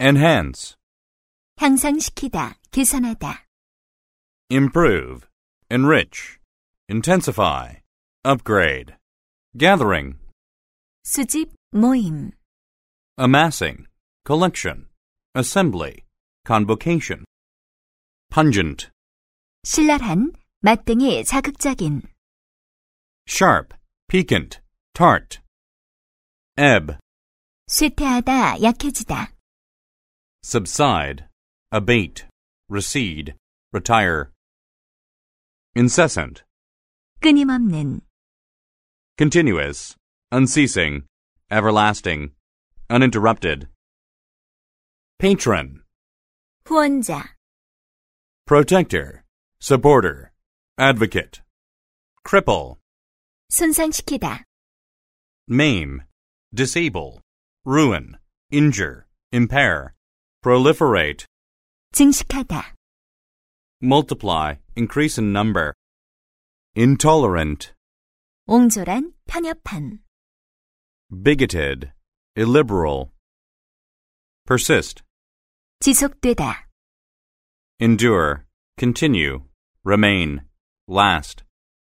enhance, 향상시키다, 개선하다. improve, enrich, intensify, upgrade, gathering, 수집, 모임. amassing, collection, assembly, convocation, pungent, 신랄한, 맛 등이 자극적인. sharp, piquant, tart, ebb, 쇠퇴하다, 약해지다. subside, abate, recede, retire, incessant, 끊임없는. continuous, unceasing, everlasting, uninterrupted, patron, 후원자. protector, supporter, advocate, cripple, 손상시키다. maim, disable, ruin, injure, impair, proliferate, 증식하다. multiply, increase in number, intolerant, 옹졸한, 편협한. bigoted, illiberal, persist, 지속되다. endure, continue, remain, last,